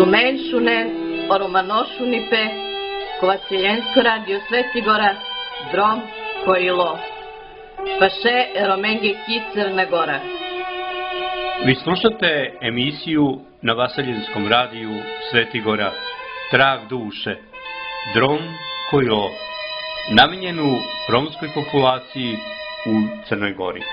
Tumenšunen, Oromanošunipe, Kovasijensko radio Svetigora, Drom, Kojilo, Paše, Eromenge, Crna Gora. Vi slušate emisiju na Vaseljinskom radiju Svetigora, Trag duše, Drom, Kojilo, namijenjenu romskoj populaciji u Crnoj Gori.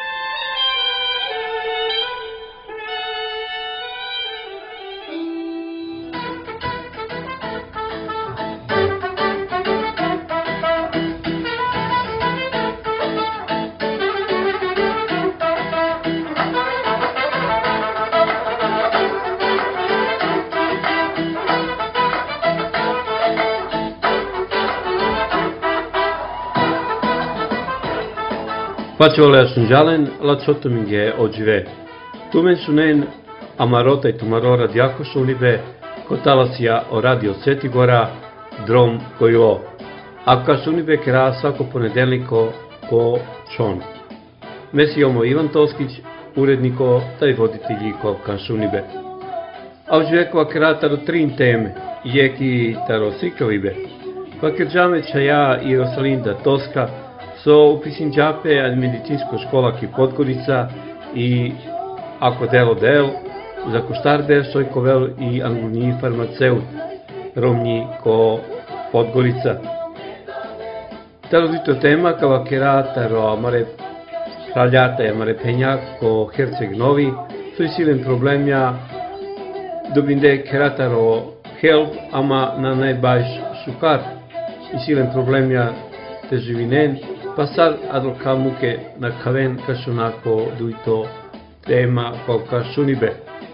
Facevole assungialen la sottominghie oggive. Tumensunen amarota i tumarora diakosunibe, kotalasia o radio Svetigora, Drom Kojilo. Akka sunibe kera svako ponedeljniko ko čon. Mesijomo Ivan Toskić, uredniko taj voditelji ko kansunibe. A oggive kera taro trin teme, jeki taro sikrovibe. Kvakirđame čaja i Rosalinda Toska, so upisim džape ad medicinsko škola ki Podgorica i ako del za kuštarder sojkovel i angulnji farmaceut romnji ko Podgorica. Taro dito tema kava kera taro mare praljata e mare penjak ko Herceg Novi so i silen problemja dobinde kera taro help ama na najbaš sukar i silen problemja te živinen pasar adro kamuke na kaven kašunako duito tema ko kašunibe.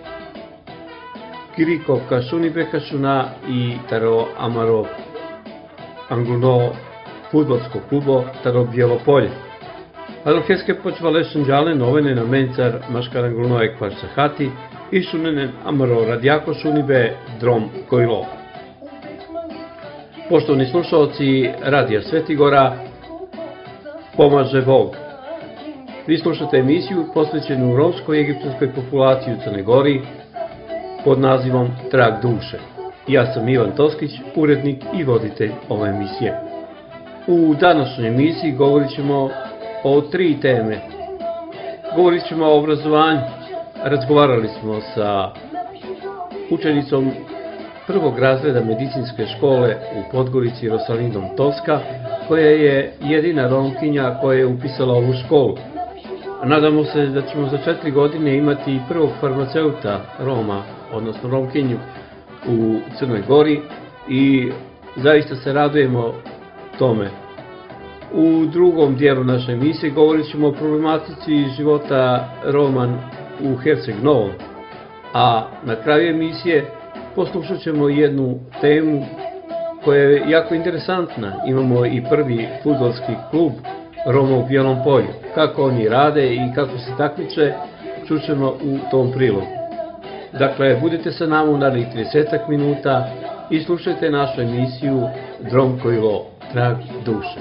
Kiri ko kašunibe kašuna i taro amaro angluno futbolsko klubo taro Bjelopolje. Adro keske počvale sunđale novene na mencar maškar angluno ekvar sahati i sunenen amaro radijako šunibe Drom Kojilo. Poštovni slušalci Radija Svetigora, pomaže Bog. Vi slušate emisiju posvećenu romskoj i egiptovskoj populaciji u Crnoj Gori pod nazivom Trag duše. Ja sam Ivan Toskić, urednik i voditelj ove emisije. U današnjoj emisiji govorit ćemo o 3 teme. Govorit ćemo o obrazovanju. Razgovarali smo sa učenicom prvog razreda medicinske škole u Podgorici Rosalindom Toska, koja je jedina Romkinja koja je upisala ovu školu. Nadamo se da ćemo za 4 godine imati prvog farmaceuta Roma, odnosno Romkinju u Crnoj Gori i zaista se radujemo tome. U drugom dijelu naše emisije govorit ćemo o problematici života Roman u Herceg Novom, a na kraju emisije poslušat ćemo jednu temu koja je jako interesantna. Imamo i prvi fudbalski klub Roma u Bijelom Polju. Kako oni rade i kako se takmiče, čućemo u tom prilogu. Dakle, budite sa nama u narednih 30 minuta i slušajte našu emisiju Drom Kojilo, Trag duše.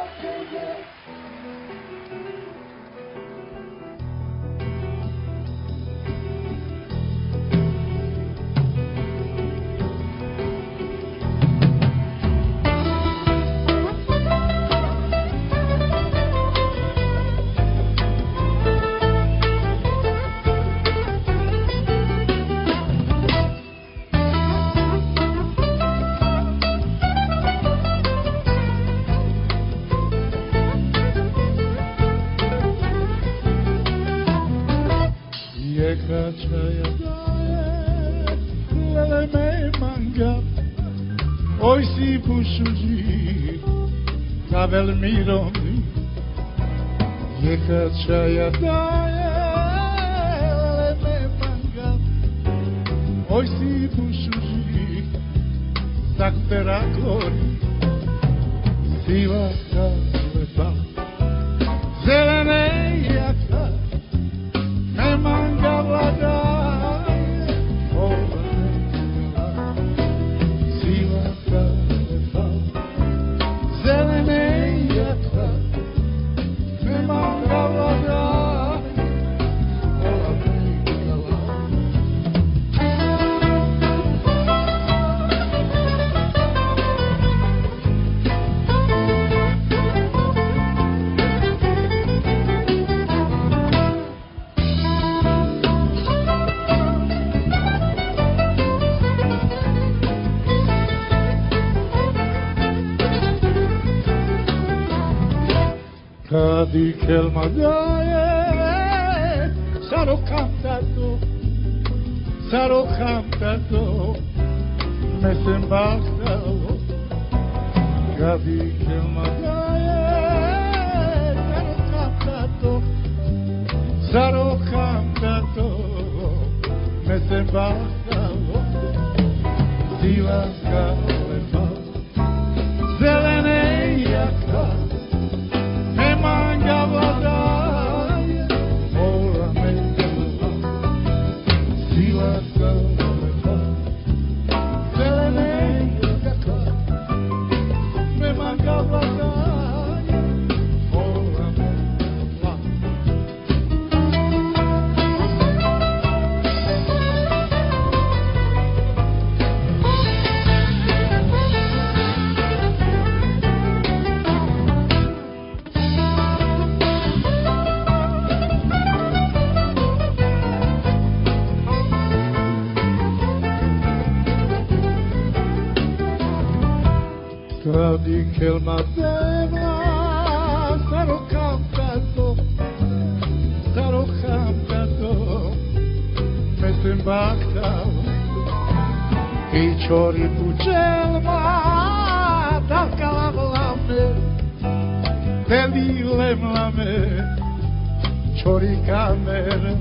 Oj si pušuđi, kavel mironi, jeka čaja daje, lele manga. Oj si pušuđi, zakutera glori, siva kaleta, zelene jaka, ne manga vlada. Kadi kelma daje, saro cantato, me sembachtalo. Kadi kelma daje, saro cantato, me sembachtalo. Siva kalema, zelene jaka, me manjava daje, ora me kelma. Siva kalema, zelene jaka, me manjava daje, ora me kelma. Kadi kelma deva, sarò cantato, me sembachtalo. I čori pučelma, dalkala vlame, delile mlame, čori kamere.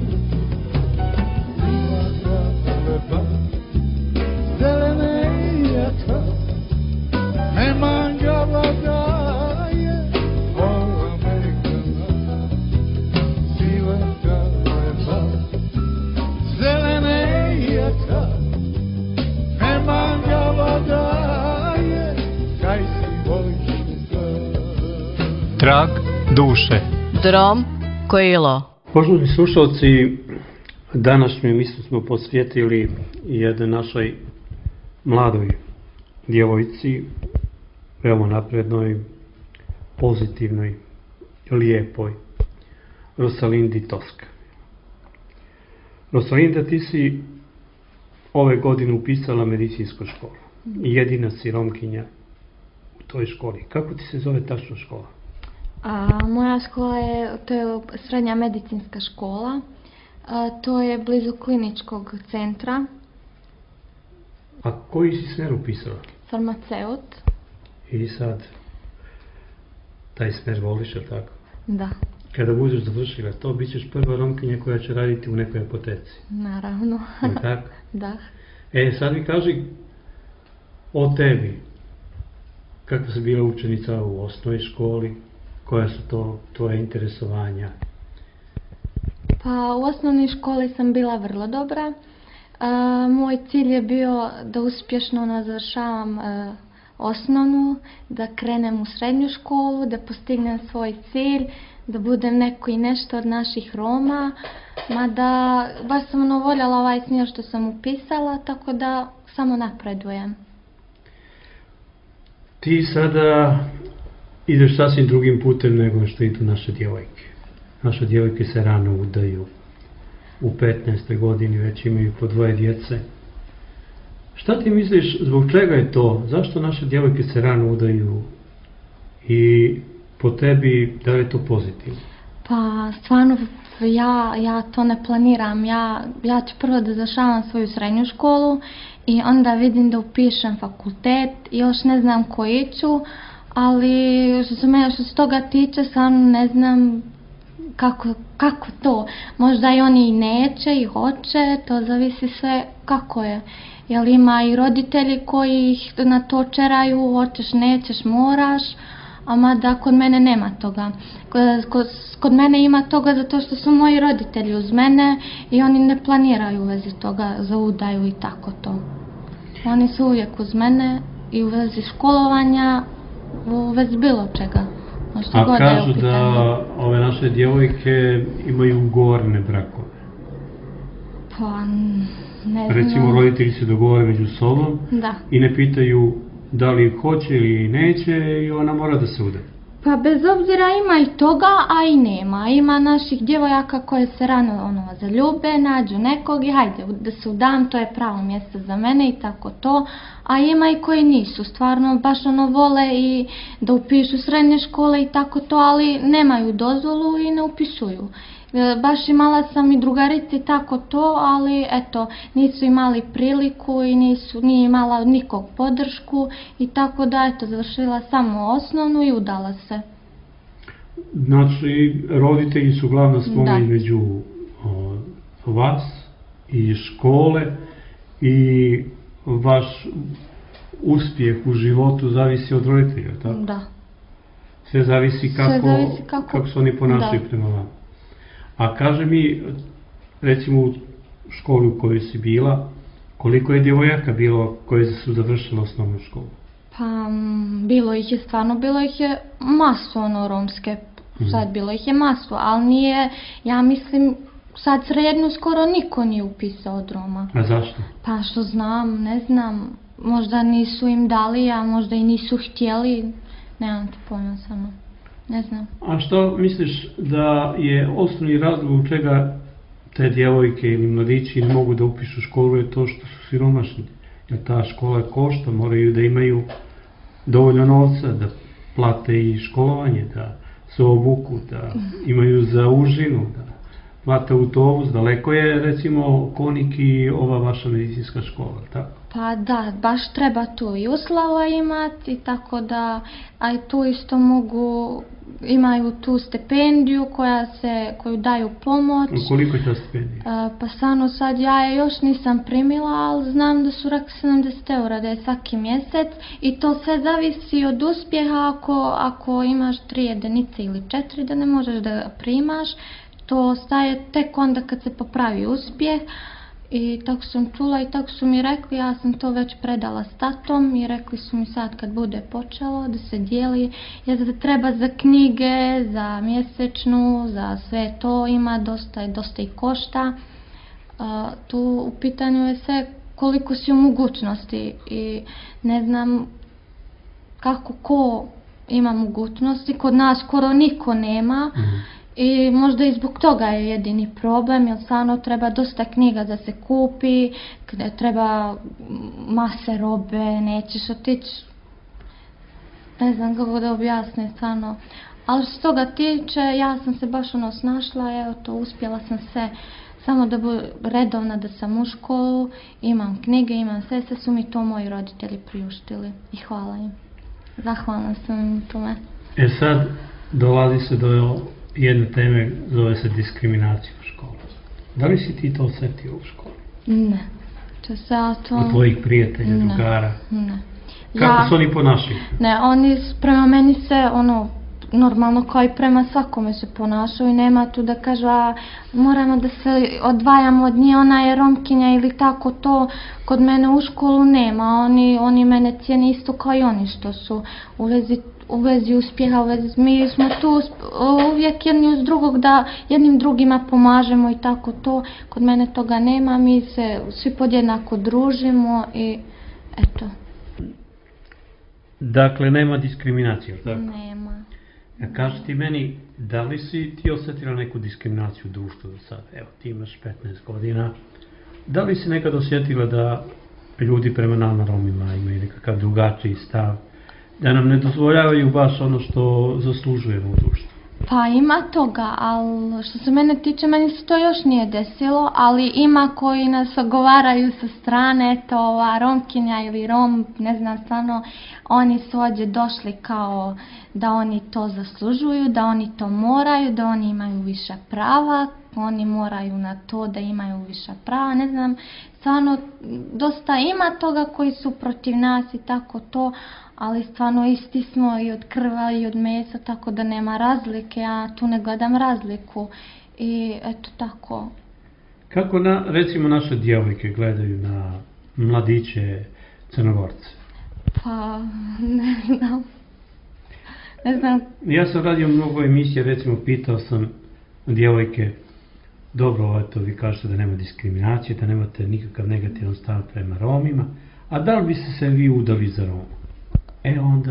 Siva kaleba, zelene jaka, me manjava daje, ora me kelma. Siva kaleba, zelene jaka, me manjava daje, kaj si voliš ga. Trag duše. Drom Kojilo. Poštovani slušalci, današnju emisiju smo posvetili jednoj našoj mladoj djevojci, veoma naprednoj, pozitivnoj, lijepoj, Rosalindi Toska. Rosalinda, ti si ove godine upisala medicinsku školu. Jedina si Romkinja u toj školi. Kako ti se zove tačno škola? Moja škola to je srednja medicinska škola. To je blizu kliničkog centra. A koji si smer upisala? Farmaceut. I sad, taj smer voliš, ili tako? Da, Kada budeš završila to, bit ćeš prva Romkinja koja će raditi u nekoj apoteci. naravno. Je tako? Da. Sad mi kaži o tebi. Kakva si bila učenica u osnovnoj školi? Koja su to tvoje interesovanja? Pa u osnovnoj školi sam bila vrlo dobra. Moj cilj je bio da uspješno završavam osnovnu, da krenem u srednju školu, da postignem svoj cilj, da budem neko i nešto od naših Roma. Mada baš sam voljela ovaj smjer što sam upisala, tako da samo napredujem. Ti sada ideš sasvim drugim putem nego što idu naše djevojke. Naše djevojke se rano udaju. U 15. godini već imaju po 2 djece. Šta ti misliš, zbog čega je to? Zašto naše djevojke se rano udaju? I po tebi, da li je to pozitivno? Pa stvarno ja to ne planiram. Ja ću prvo da završavam svoju srednju školu i onda vidim da upišem fakultet. Još ne znam koji ću, ali što se toga tiče, stvarno ne znam kako to. Možda i oni i neće i hoće, to zavisi sve kako je. Jer ima i roditelji koji ih na to čeraju, hoćeš, nećeš, moraš, a mada kod mene nema toga. Kod mene ima toga zato što su moji roditelji uz mene i oni ne planiraju u vezi toga za udaju i tako to. Oni su uvijek uz mene i u vezi školovanja, u vezi bilo čega. A kažu da ove naše djevojke imaju ugovorene brakove. Pa ne znam. Recimo roditelji se dogovore među sobom Da. i ne pitaju da li hoće ili neće i ona mora da se uda. Pa bez obzira ima i toga, a i nema. Ima naših djevojaka koje se rano zaljube, nađu nekog i hajde da se udam, to je pravo mjesto za mene i tako to. A ima i koji nisu, stvarno baš vole i da upišu srednje škole i tako to, ali nemaju dozvolu i ne upisuju. Baš imala sam i drugarice i tako to, ali eto, nisu imali priliku i nije imala nikog podršku i tako da eto, završila samo osnovnu i udala se. Znači, roditelji su glavna spona između vas i škole i vaš uspjeh u životu zavisi od roditelja, tako? Da. Sve zavisi kako se oni ponašaju prema vama. A kaže mi, recimo u školi u kojoj si bila, koliko je djevojaka bilo koje su završile osnovnu školu? Pa, bilo ih je masu romske, sad bilo ih je masu, ali nije, ja mislim, sad srednju skoro niko nije upisao od Roma. A zašto? Pa što znam, ne znam, možda nisu im dali, a možda i nisu htjeli, nemam to pojma samo. Ne znam. A što misliš da je osnovni razlog u čega te djevojke ili mladići ne mogu da upišu školu je to što su siromašni? Jer ta škola košta, moraju da imaju dovoljno novca da plate i školovanje, da se obuku, da imaju za užinu, da plate autobus. Daleko je recimo Konik i ova vaša medicinska škola, tako? Pa da, baš treba tu i uslova imati, tako da, a i tu isto imaju tu stipendiju koju daju pomoć. Koliko je ta stipendija? Pa stvarno sad ja je još nisam primila, ali znam da su rekli 70 € da je svaki mjesec i to sve zavisi od uspjeha. Ako imaš 3 jedinice ili 4 da ne možeš da primaš, to staje tek onda kad se popravi uspjeh. I tako sam čula i tako su mi rekli, ja sam to već predala s tatom i rekli su mi sad kad bude počelo da se dijeli, jer da treba za knjige, za mjesečnu, za sve to ima dosta i košta. Tu u pitanju je sve koliko si u mogućnosti i ne znam kako ko ima mogućnosti, kod nas skoro niko nema. I možda i zbog toga je jedini problem, jer stvarno treba dosta knjiga da se kupi, treba mase robe, nećeš otići, ne znam kako da objasnim stvarno. Ali što se toga tiče, ja sam se baš snašla, evo to, uspjela sam sve, samo da budem redovna, da sam u školu, imam knjige, imam sve su mi to moji roditelji priuštili i hvala im. Zahvalna sam im tome. Sad dolazi se do jedne teme, zove se diskriminacija u školi. Da li si ti to osjetio u školi? Ne. Od tvojih prijatelja, drugara? Ne. Kako se oni ponašaju? Ne, oni prema meni se normalno kao i prema svakome se ponašaju i nema tu da kažu moramo da se odvajamo od nje, ona je Romkinja ili tako to. Kod mene u školu nema, oni mene cijene isto kao i oni što su u vezi uspjeha, mi smo tu uvijek jedni uz drugog da jednim drugima pomažemo i tako to. Kod mene toga nema, mi se svi podjednako družimo i eto. Dakle, nema diskriminacije, tako? Nema. Kaži ti meni, da li si ti osjetila neku diskriminaciju u društvu do sada? Evo, ti imaš 15 godina. Da li si nekad osjetila da ljudi prema nama Romima imaju nekakav drugačiji stav? Da nam ne dozvoljavaju baš ono što zaslužujemo u društvu? Pa ima toga, ali što se mene tiče, meni se to još nije desilo, ali ima koji nas ogovaraju sa strane, eto ova Romkinja ili Rom, ne znam stvarno, oni su ovdje došli kao da oni to zaslužuju, da oni to moraju, da oni imaju više prava, oni moraju na to da imaju više prava, ne znam, stvarno dosta ima toga koji su protiv nas i tako to, ali stvarno isti smo i od krva i od mesa, tako da nema razlike, ja tu ne gledam razliku i eto tako. Kako recimo naše djevojke gledaju na mladiće Crnogorce? Pa ne znam. Ja sam radio mnogo emisija, recimo pitao sam djevojke, dobro, eto vi kažete da nema diskriminacije, da nemate nikakav negativan stav prema Romima, a da li biste se vi udali za Roma? Onda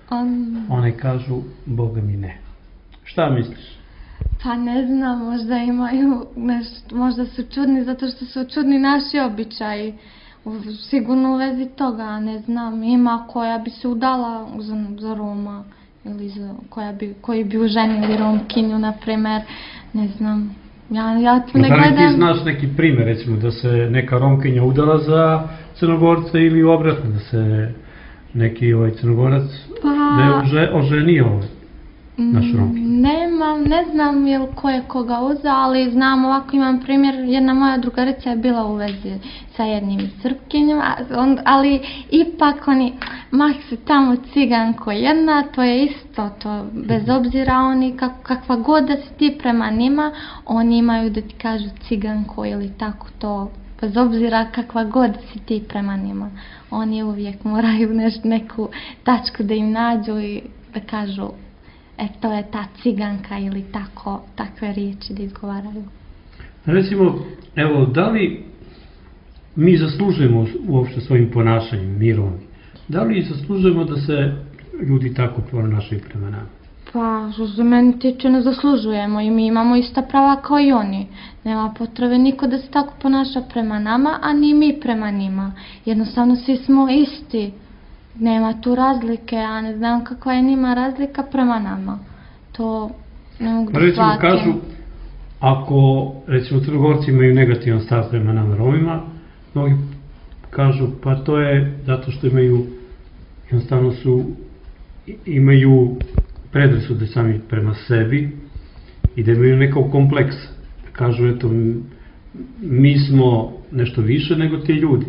One kažu, Boga mi ne. Šta misliš? Pa ne znam, možda imaju nešto, možda su čudni zato što su čudni naši običaji. Sigurno u vezi toga, ne znam, ima koja bi se udala za Roma ili koji bi oženili Romkinju, na primer, ne znam. Ja tu ne gledam... Da li ti znaš neki primjer, recimo, da se neka Romkinja udala za Crnogorca ili obratno, da se neki Crnogorac da je oženio naš Romkinju? Ne znam jel ko je koga uzeo, ali znam ovako, imam primjer, jedna moja drugarica je bila u vezi sa jednim Srpkinjom, ali ipak oni, su tamo ciganko jedna, to je isto, to bez obzira oni, kakva god da si ti prema njima, oni imaju da ti kažu ciganko ili tako to, bez obzira kakva god si ti prema njima. Oni uvijek moraju neku tačku da im nađu i da kažu to je ta ciganka ili takve riječi da izgovaraju. Recimo, evo, da li mi zaslužujemo uopšte svojim ponašanjem, mi Romi, da li zaslužujemo da se ljudi tako ponašaju prema nama? Pa, što se meni tiče, ne zaslužujemo i mi imamo ista prava kao i oni. Nema potrebe niko da se tako ponaša prema nama, a ni mi prema njima. Jednostavno svi smo isti. Nema tu razlike, ja ne znam kakva je njima razlika prema nama. To ne mogu da shvatim. Recimo kažu, ako recimo Crnogorci imaju negativan stav prema nama Romima, mnogi kažu pa to je zato što jednostavno imaju predrasude sami prema sebi i da imaju nekog kompleksa. Da kažu eto, mi smo nešto više nego ti ljudi.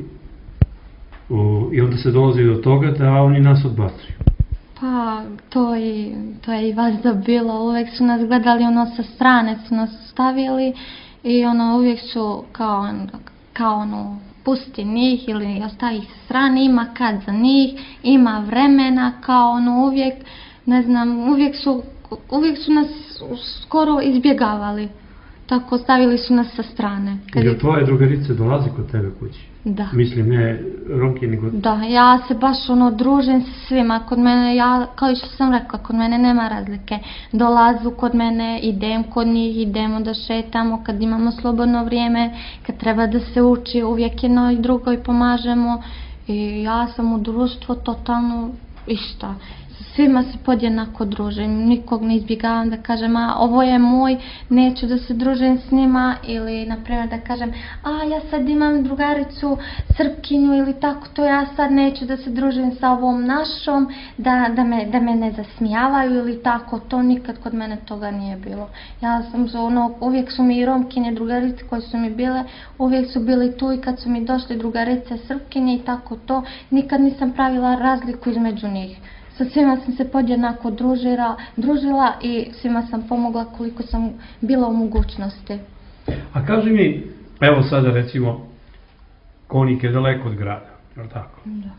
I onda se dolazi do toga da oni nas odbacuju. Pa, to je i vas bilo. Uvijek su nas gledali sa strane, su nas stavili i uvijek su kao pusti njih ili ostavi ih sa strane, ima kad za njih, ima vremena, kao uvijek, ne znam, uvijek su nas skoro izbjegavali. Tako, stavili su nas sa strane. Jel tvoje drugarice dolazi kod tebe kući? Da. Mislim, ne Romki, nego... Da, ja se baš družim sa svima. Kod mene, kao i što sam rekla, kod mene nema razlike. Dolazu kod mene, idem kod njih, idemo da šetamo, kad imamo slobodno vrijeme, kad treba da se uči, uvijek jedno i drugo i pomažemo. I ja sam u društvu totalno išta. Svima se podjednako družim, nikog ne izbjegavam da kažem ovo je moj, neću da se družim s njima ili na primjer da kažem ja sad imam drugaricu Srpkinju ili tako to, ja sad neću da se družim sa ovom našom, da me ne zasmijavaju ili tako, to nikad kod mene toga nije bilo. Ja sam uvijek su mi i Romkinje drugarice koje su mi bile, uvijek su bili tu i kad su mi došli drugarice Srpkinje i tako to, nikad nisam pravila razliku između njih. Sa svima sam se podjednako družila i svima sam pomogla koliko sam bila u mogućnosti. A kaži mi, evo sada recimo, Konik je daleko od grada, je li tako? Da.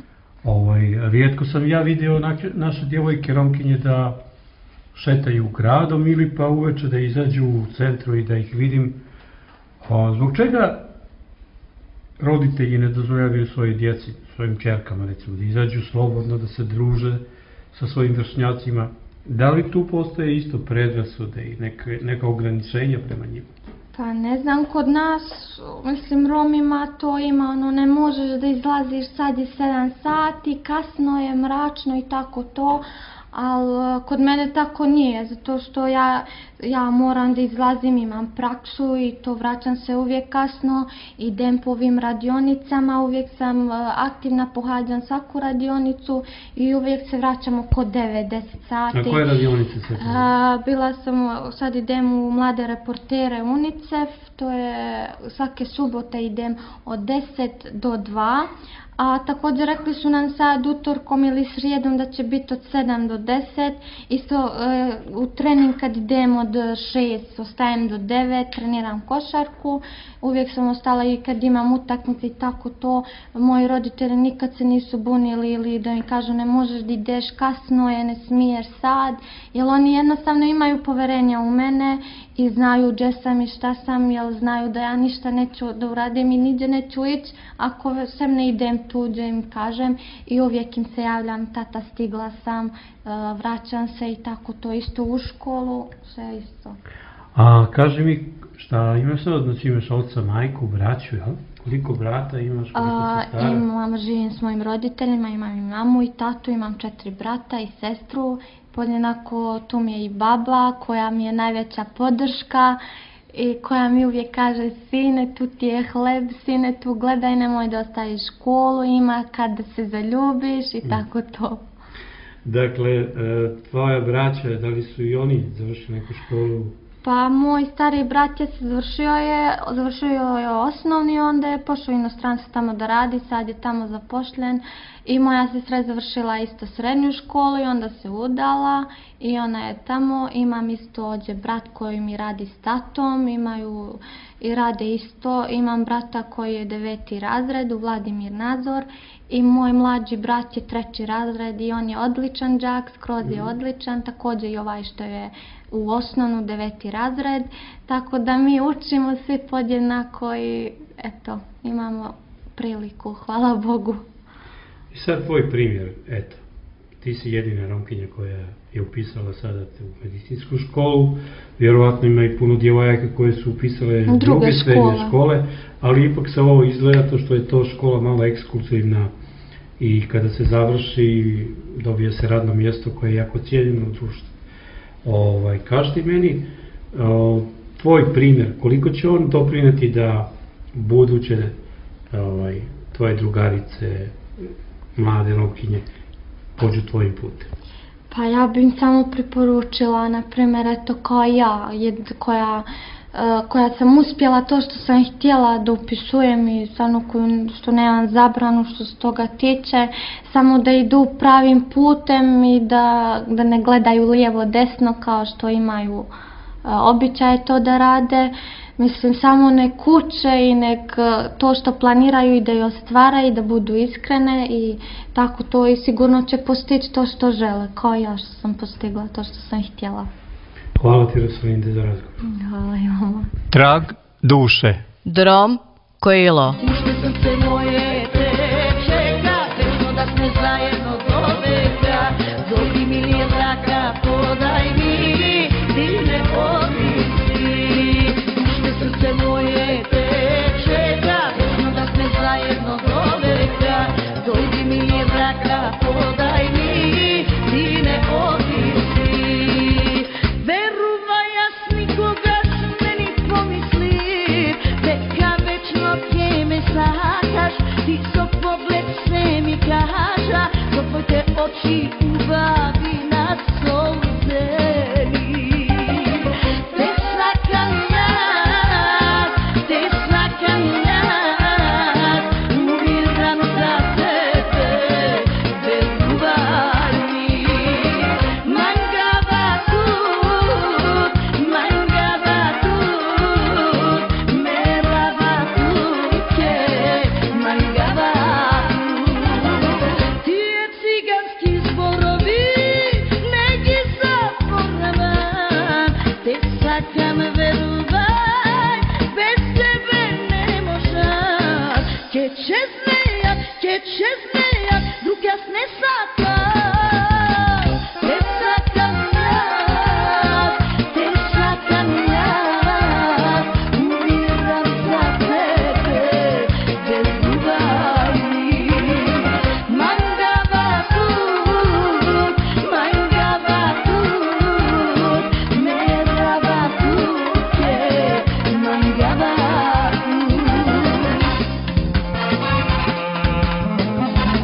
Rijetko sam ja vidio naše djevojke Romkinje da šetaju gradom ili pa uveče da izađu u centru i da ih vidim. Zbog čega roditelji ne dozvoljavaju svoje djeci, svojim ćerkama recimo, da izađu slobodno, da se druže sa svojim vršnjacima? Da li tu postoje isto predrasude i neka ograničenja prema njima? Pa ne znam, kod nas, mislim, Romima to ima, ne možeš da izlaziš, sad je 7 sati, kasno je, mračno i tako to, ali kod mene tako nije, zato što ja moram da izlazim, imam praksu i to vraćam se uvijek kasno, idem po ovim radionicama, uvijek sam aktivna, pohađam svaku radionicu i uvijek se vraćam oko 9-10 sati. A koje radionice se Bila sam, sad idem u Mlade reportere UNICEF, to je svake subote idem od 10 do 2. A također rekli su nam sad utorkom ili srijedom da će biti od 7 do 10. Isto u trening kad idem od 6, ostajem do 9, treniram košarku. Uvijek sam ostala i kad imam utakmice i tako to. Moji roditelji nikad se nisu bunili ili da mi kažu ne možeš da ideš, kasno je, ne smiješ sad. Jer oni jednostavno imaju poverenja u mene i znaju gdje sam i šta sam, jer znaju da ja ništa neću da uradim i nigdje neću ići ako sem ne idem tuđe im kažem i uvijek im se javljam, tata stigla sam, vraćam se i tako to isto u školu, sve isto. A kaži mi, šta imaš sad, znači imaš oca, majku, braću, jel? Koliko brata imaš, koliko sestara? Živim s mojim roditeljima, imam i mamu i tatu, imam 4 brata i sestru. Podjednako tu mi je i baba koja mi je najveća podrška i koja mi uvijek kaže sine tu ti je hleb, sine tu gledaj nemoj da ostaviš školu, ima kad se zaljubiš i tako to. Dakle, tvoja braća, da li su i oni završili neku školu? Pa moj stari brat je završio je osnovni, onda je pošao u inostranstvo tamo da radi, sad je tamo zapošljen i moja sestra je završila isto srednju školu i onda se udala i ona je tamo. Imam isto ovdje brat koji mi radi s tatom, imaju i rade isto. Imam brata koji je 9. razred, Vladimir Nazor, i moj mlađi brat je 3. razred i on je odličan đak, skroz je odličan, također i ovaj što je u osnovnu 9. razred, tako da mi učimo svi podjednako i eto, imamo priliku, hvala Bogu. I sad tvoj primjer, eto, ti si jedina Romkinja koja je upisala sada u medicinsku školu, vjerovatno ima i puno djevojaka koje su upisale druge srednje škole, ali ipak se ovo izgleda to što je to škola malo ekskluzivna i kada se završi dobije se radno mjesto koje je jako cijenjeno u društvu. Kaži ti meni, tvoj primjer, koliko će on doprinijeti da buduće tvoje drugarice, mlade Romkinje, pođu tvojim putem? Pa ja bih im samo preporučila, na primjer, eto kao ja, koja sam uspjela to što sam htjela da upisujem i stvarno što nemam zabranu što se toga tiče, samo da idu pravim putem i da ne gledaju lijevo desno kao što imaju običaje to da rade. Mislim, samo nek uče i nek to što planiraju i da je ostvaraju i da budu iskrene i tako to i sigurno će postići to što žele, kao ja što sam postigla to što sam htjela. Hvala ti, Rosalinde, za razgovor. Hvala i vama. Trag duše. Drom Kojilo. Ušte srce moje te čeka, večno da sme zajedno do veka. Zoli mi je zraka, podaj mi, ti ne odisi. Ušte srce moje te čeka, večno da sme zajedno do veka. Zoli mi je zraka, podaj mi, ti ne odisi. Ti so pogled sve mi kaža, do tvoj te oči ubavi na solzeni. Te svakam ja, umiram za tebe, bez ljubavi. Mangava tut, merava tuke, ti je ciganski zborovi, neki zaboravan, te sakam veruvaj, bez tebe ne možam. Ke će znejat, drug jas ne sakam, te sakam ja, umiram za tebe, bez ljubavi. Mangava tut, merava tuke, mangava tut.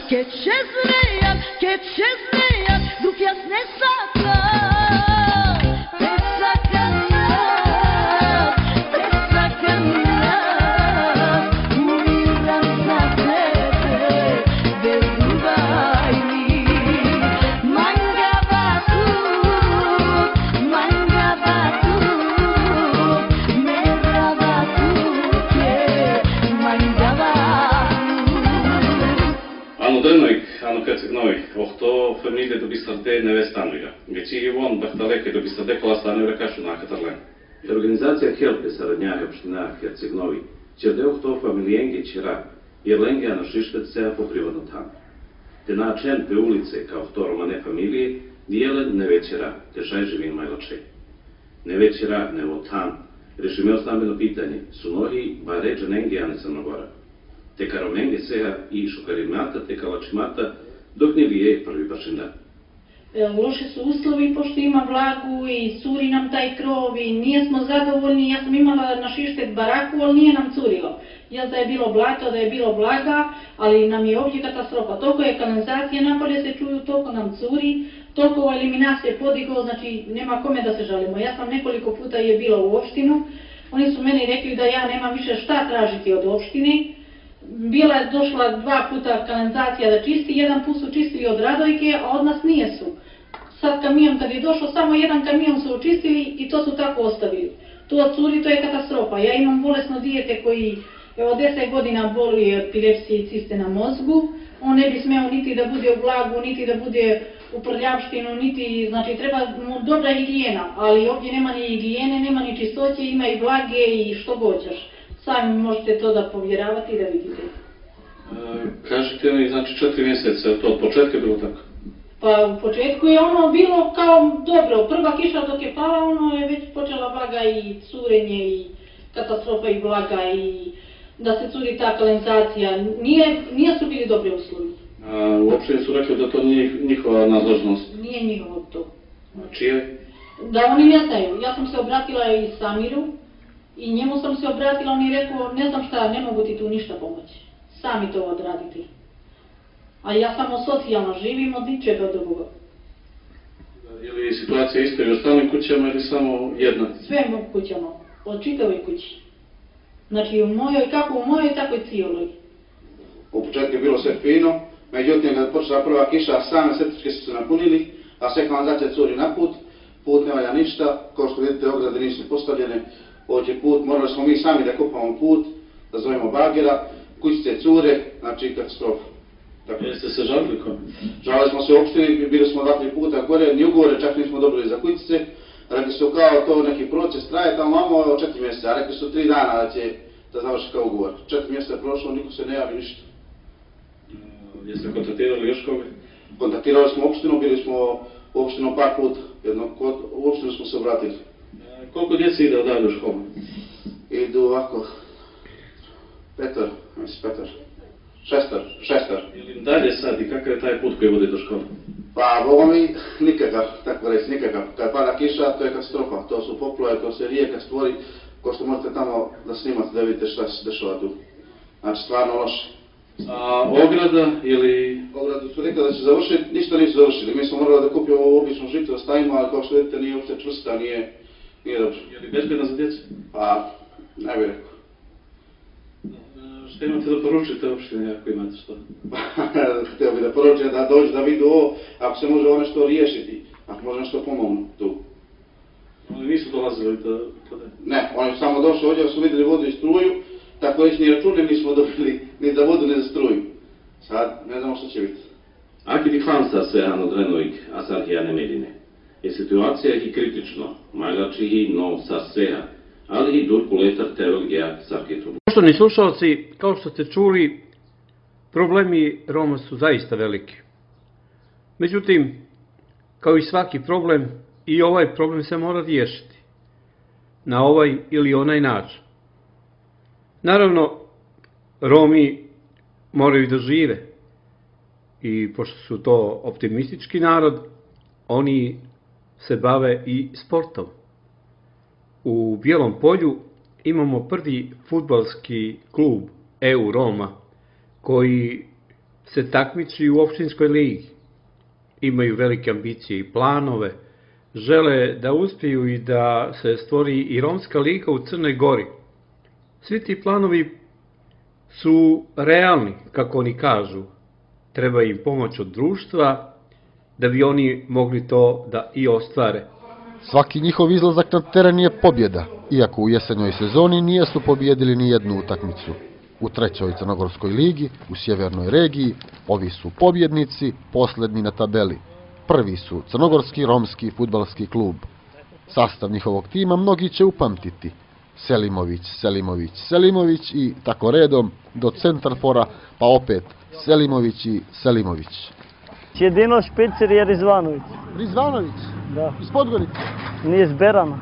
che c'è snea, dupia snessa Охто фамилия до бисарде невестануя. Гечи ги вон бахталеке до бисарде кола стануя кашу на Катарлен. Организация Хелпе Сарадняга община Херцегнови, черде охто фамилиенге чера, ерленге на Шиштеце по приводно там. Те начен пе улице као хто романе фамилije, диjelен не вечера, те шай живин майлаче. Не вечера, не во там, решиме стambeno pitanje, su nohi ba ređe nenge ane Crnogora. Te karomenге сега и šukarimata, te kalačimata, dok ne vije prvi bašindan. Loši su uslovi pošto ima vlagu i curi nam taj krov i nije smo zadovoljni. Ja sam imala na Šištet baraku, ali nije nam curilo. Ja da je bilo blato, da je bilo vlaga, ali nam je ovdje katastrofa. Toliko je kanalizacije napolje se čuju, toliko nam curi, toliko eliminacije podigao, znači nema kome da se žalimo. Ja sam nekoliko puta je bila u opštinu, oni su meni rekli da ja nemam više šta tražiti od opštine. Bila je došla 2 puta kanalizacija da čisti, 1 put su čistili od Radojke, a od nas nije su. Sad kamion kad je došao, samo 1 kamion su očistili i to su tako ostavili. To curi, to je katastrofa. Ja imam bolesno dijete koji od 10 godina boluje od epilepsije i ciste na mozgu. On ne bi smeo niti da bude u vlagu, niti da bude u prljavštinu, niti, znači treba mu dobra higijena, ali ovdje nema ni higijene, nema ni čistoće, ima i vlage i što goćeš. Sami možete to da povjeravati i da vidite. Kažete mi, znači 4 mjeseca, to od početka je bilo tako? Pa u početku je ono bilo kao dobro, prva kiša dok je pala, ono je već počela vlaga i curenje i katastrofa i vlaga i da se curi ta kanalizacija. Nije su bili dobri uslovi. Uopšte su rekli da to nije njihova nadležnost? Nije njihovo to. Čije? Da oni ne znaju. Ja sam se obratila i Samiru i njemu sam se obratila, on je rekao ne znam šta, ne mogu ti tu ništa pomoći. Sami to odraditi. A ja samo socijalno živim od ničega drugoga. Je li situacija isto i u ostalim kućama ili samo jedna? Sve kućama, od čitavoj kući. Znači u mojoj, kako u mojoj, tako i cijeloj. U početku je bilo sve fino, međutim kad počela prva kiša, same septičke su se napunili, a sve kanalizacija curi na put ne valja ništa, kao što vidite ograde nisu postavljene, ovdje put, morali smo mi sami da kopamo put, da zovemo bagera, kućice cure, znači katastrofa. Jeste se žalili kome? Žalili smo se u opštini, bili smo 2-3 puta gore, ni ugovore čak nismo dobili za kućice, rekli su kao to neki proces traje, tamo imamo 4 mjeseca, a rekli su 3 dana da će da završi kao ugovor. 4 mjeseca je prošlo, niko se ne javi ništa. Jeste kontaktirali još koga? Kontaktirali smo opštinu, bili smo u opštinu par put, u opštinu smo se obratili. Koliko djece ide odavde u školu? Idu ovako, šestar. Ili dalje sad i kakav je taj put koji vodi do škole? Pa, Boga mi, nikakav, tako reći, nikakav. Kad pada kiša, to je katastrofa, to su poplave, to se rijeka stvori, ko što možete tamo da snimate da vidite šta se dešava tu. Znači, stvarno loše. A ograda ili... Ogradu su rekli da će završiti, ništa nisu završili. Mi smo morali da kupimo ovo obično žito da stavimo, ali kao što vidite nije uopšte čvrsta, nije dobro. Je li bezbjedna za djecu? Pa, ne bih rekao. Šta imate da poručite opštine ako imate što? Htio bih da poručite da dođu da vidu ovo, ako se može ovo nešto riješiti, ako može nešto pomognu tu. Oni nisu dolazili da... Ne, oni su samo došli ovdje, su vidjeli vodu i struju, tako već ni račune nismo dobili ni za vodu ni za struju. Sad ne znamo što će biti. Aki di fansa se anodrenoik asarhijane medine. Je situacija i kritično, majlači i no sa sveha, ali i durku letar teologija sarketu. Poštovani slušalci, kao što ste čuli, problemi Roma su zaista veliki. Međutim, kao i svaki problem, i ovaj problem se mora riješiti na ovaj ili onaj način. Naravno, Romi moraju da žive i pošto su to optimistički narod, oni se bave i sportom. U Bijelom Polju imamo prvi fudbalski klub EU Roma koji se takmiči u opštinskoj ligi. Imaju velike ambicije i planove, žele da uspiju i da se stvori i romska liga u Crnoj Gori. Svi ti planovi su realni, kako oni kažu. Treba im pomoć od društva da bi oni mogli to da i ostvare. Svaki njihov izlazak na teren je pobjeda, iako u jesenjoj sezoni nijesu pobjedili ni jednu utakmicu. U trećoj Crnogorskoj ligi, u sjevernoj regiji, ovi su pobjednici, posljednji na tabeli. Prvi su Crnogorski romski fudbalski klub. Sastav njihovog tima mnogi će upamtiti. Selimović, Selimović, Selimović i tako redom do centarfora, pa opet Selimović i Selimović. Jedino špicer je Rizvanović. Rizvanović? Da. Iz Podgorice? Nije iz Berana.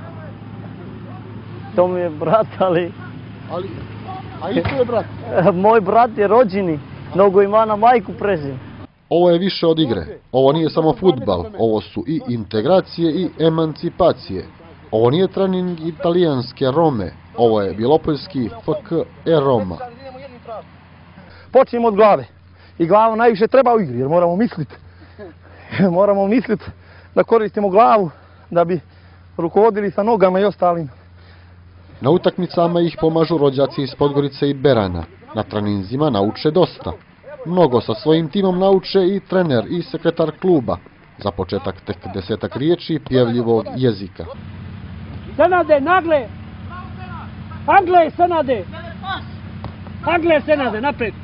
To mi je brat, ali... A i to je brat? Moj brat je rođeni, mnogo ima na majku prezim. Ovo je više od igre. Ovo nije samo fudbal, ovo su i integracije i emancipacije. Ovo nije trening italijanske Rome, ovo je Bjelopoljski FK Roma. Počnemo od glave. I glava najviše treba u igri, jer moramo misliti. Moramo misliti da koristimo glavu, da bi rukovodili sa nogama i ostalim. Na utakmicama ih pomažu rođaci iz Podgorice i Berana. Na treninzima nauče dosta. Mnogo sa svojim timom nauče i trener i sekretar kluba. Za početak tek 10 riječi pjevljivog jezika. Senade, nagle! Agle, Senade! Agle, Senade, napred!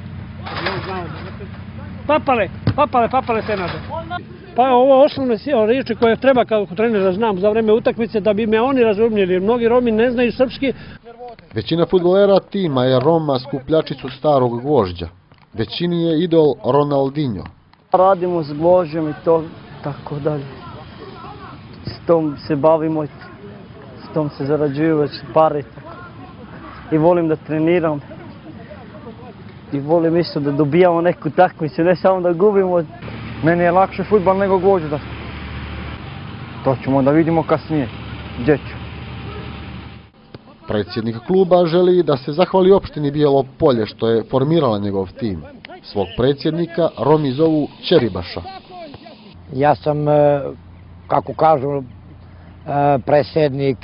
Papale, Senade! Pa ovo osnovne riječi koje treba kao trener da znam za vreme utakmice da bi me oni razumjeli, jer mnogi Romi ne znaju srpski. Većina fudbalera tima je Roma skupljačicu starog gvožđa. Većini je idol Ronaldinho. Radimo s gvožđem i to tako dalje. S tom se bavimo, s tom se zarađuju već pare. I volim da treniram. I volim isto da dobijamo neku takmicu, ne samo da gubimo. Meni je lakše fudbal nego gvožđa. To ćemo da vidimo kasnije. Gdje ću? Predsjednik kluba želi da se zahvali opštini Bijelo Polje što je formirala njegov tim. Svog predsjednika Romi zovu Čeribaša. Ja sam, kako kažu, predsjednik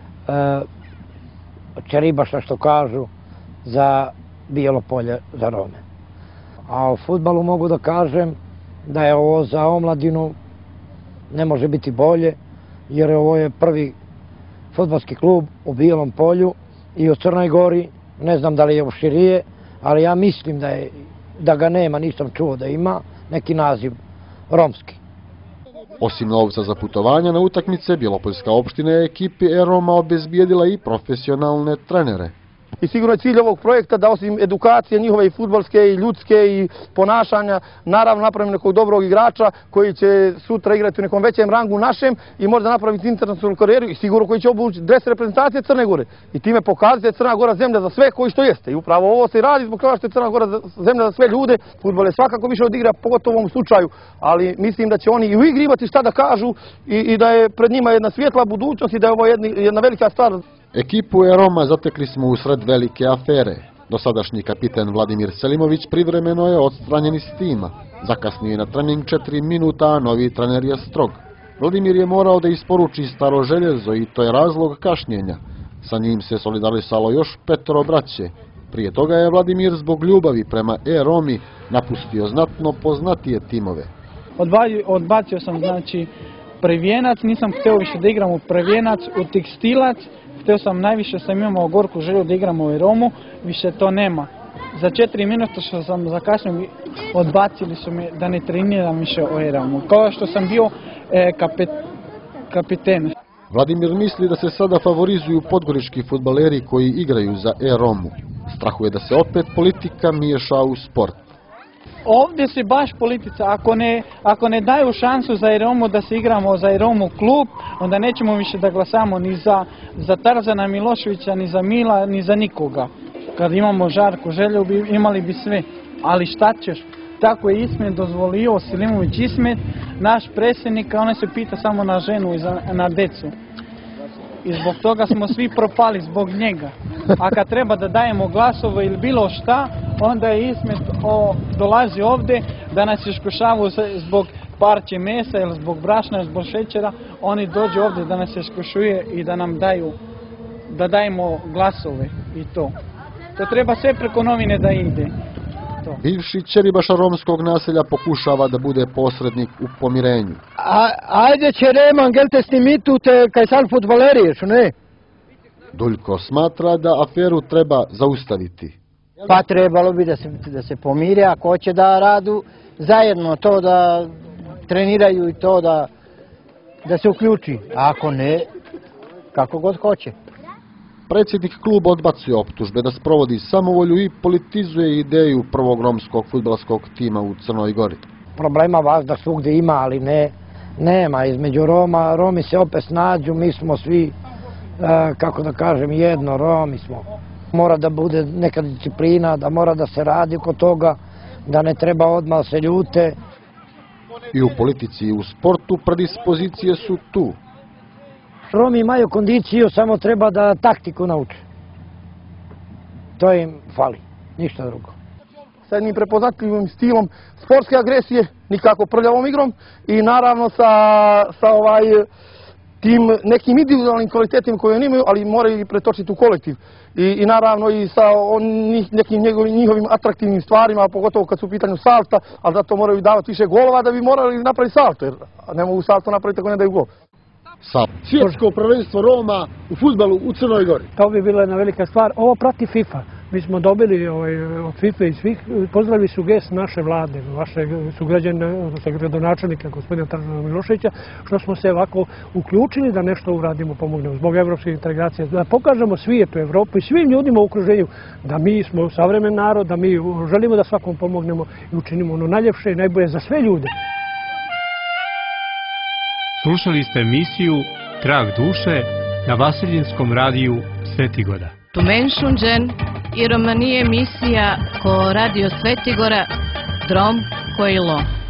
Čeribaša, što kažu, za Bijelo Polje, za Rome. A u fudbalu mogu da kažem da je ovo za omladinu ne može biti bolje, jer ovo je prvi fudbalski klub u Bijelom Polju i u Crnoj Gori. Ne znam da li je u širije, ali ja mislim da ga nema, nisam čuo da ima neki naziv romski. Osim novca za putovanja na utakmice, Bjelopoljska opština je ekipi Roma obezbijedila i profesionalne trenere. I sigurno je cilj ovog projekta da osim edukacije njihove i fudbalske i ljudske i ponašanja, naravno napravimo nekog dobrog igrača koji će sutra igrati u nekom većem rangu našem i možda napraviti internacionalnu karijeru i sigurno koji će obući 10 reprezentacije Crne Gore. I time pokazati da je Crna Gora zemlja za sve koji što jeste. I upravo ovo se radi zbog toga što je Crna Gora zemlja za sve ljude. Fudbal je svakako više od igra, pogotovo u ovom slučaju, ali mislim da će oni i u igri imati šta da kažu i da je pred njima jedna svjetla budućnost i da je ovo jedna velika stvar. Ekipu Roma zatekli smo usred velike afere. Dosadašnji kapiten Vladimir Selimović privremeno je odstranjen iz tima. Zakasnio je na trening 4 minuta, a novi trener je strog. Vladimir je morao da isporuči staro željezo i to je razlog kašnjenja. Sa njim se solidarisalo još 5 braće. Prije toga je Vladimir zbog ljubavi prema Romi napustio znatno poznatije timove. Odbacio sam znači prvijenac, nisam htio više da igram u prvijenac, u tekstilac. Htio sam, najviše sam imao gorku želju da igram u Romu, više to nema. Za 4 minuta što sam zakasnio, odbacili su me da ne treniram više u Romu. Kao što sam bio kapiten. Vladimir misli da se sada favorizuju podgorički fudbaleri koji igraju za Romu. Strahuje da se opet politika miješa u sport. Ovdje se baš politica, ako ne daju šansu za Romu da se igramo za Romu klub, onda nećemo više da glasamo ni za Tarzana Miloševića, ni za Mila, ni za nikoga. Kad imamo žarku želju, imali bi sve. Ali šta ćeš? Tako je Ismet dozvolio, Selimović Ismet, naš predsjednik, on se pita samo na ženu i na decu. I zbog toga smo svi propali, zbog njega. a kad treba da dajemo glasove ili bilo šta, onda je Ismet dolazi ovdje da nas iskušavaju zbog parče mesa ili zbog brašna ili zbog šećera, oni dođu ovdje da nas iskušuje i da nam da dajemo glasove i to. To treba sve preko novine da ide. Bivši ćeribaša romskog naselja pokušava da bude posrednik u pomirenju. Ajde će Reman, gelte snimitute kaj sad futboleriješ, ne? Duljko smatra da aferu treba zaustaviti. Pa trebalo bi da se pomire, ako hoće da radu zajedno, to da treniraju i to da se uključi. A ako ne, kako god hoće. Predsjednik kluba odbacuje optužbe da sprovodi samovolju i politizuje ideju prvog romskog fudbalskog tima u Crnoj Gori. Problema vazda svugdje ima, ali nema. Između Romi se opet snađu, mi smo svi, kako da kažem, jedno, Romi smo. Mora da bude neka disciplina, da mora da se radi oko toga, da ne treba odmah se ljute. I u politici i u sportu predispozicije su tu. Romi imaju kondiciju, samo treba da taktiku nauče. To im fali, ništa drugo. Sa jednim prepoznatljivim stilom sportske agresije, nikako prljavom igrom i naravno sa tim nekim individualnim kvalitetima koje oni imaju, ali moraju ih pretočiti u kolektiv. I naravno i sa nekim njihovim atraktivnim stvarima, pogotovo kad su u pitanju salta, ali zato moraju davati više golova da bi morali napraviti salto, jer ne mogu salto napraviti ako ne daju gol. Svjetsko prvenstvo Roma u fudbalu u Crnoj Gori. To bi bila jedna velika stvar. Ovo prati FIFA. Mi smo dobili od FIFA i svih, pozdravili su gest naše vlade, vašeg sugrađana, gradonačelnika gospodina Tarzana Miloševića, što smo se ovako uključili da nešto uradimo, pomognemo zbog evropske integracije, da pokažemo svijetu, Evropu i svim ljudima u okruženju da mi smo savremen narod, da mi želimo da svakom pomognemo i učinimo ono najljepše i najbolje za sve ljude. Slušali ste emisiju Trag duše na Vasiljinskom radiju Svetigora. Tumenšunđen i romanije emisija ko radio Svetigora Drom Kojilo.